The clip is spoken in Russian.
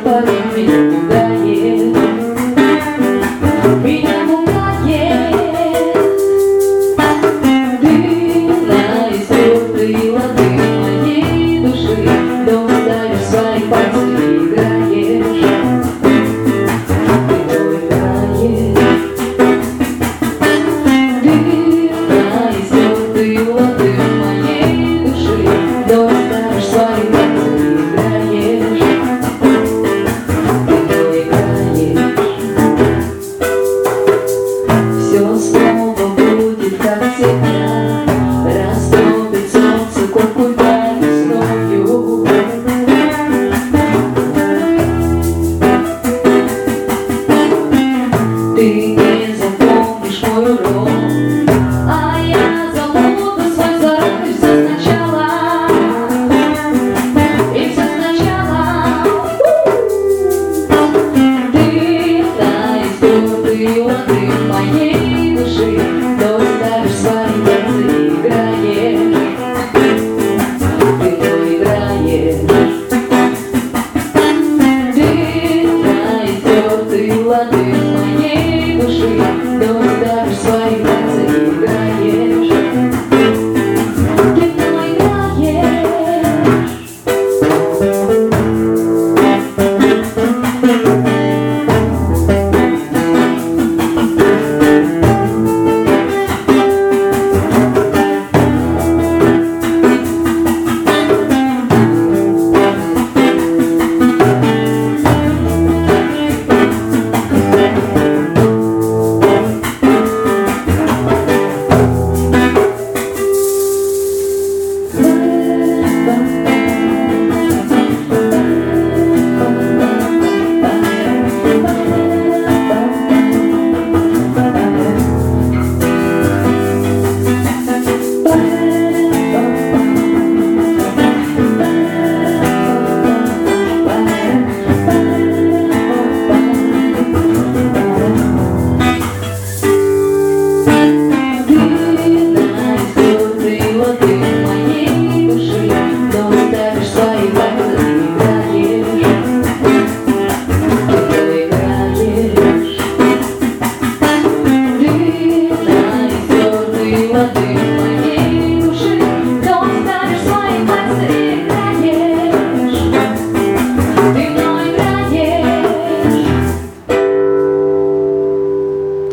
порой меня пугает, меня пугает. Ты наистертый лады моей души, дом ставишь свои пальцы и играешь. Ты играешь. Ты наистертый лады моей души, дом ставишь свои пальцы и играешь. Все снова будет как всегда, растопит солнце куда весною. Ты не запомнишь мой урок, а я забуду свой зарок. И все сначала, и все сначала. Ты наистертый лады моей души, но ставишь свои пальцы и играешь. Ты играешь. Ты наистертый лады моей души, но ставишь свои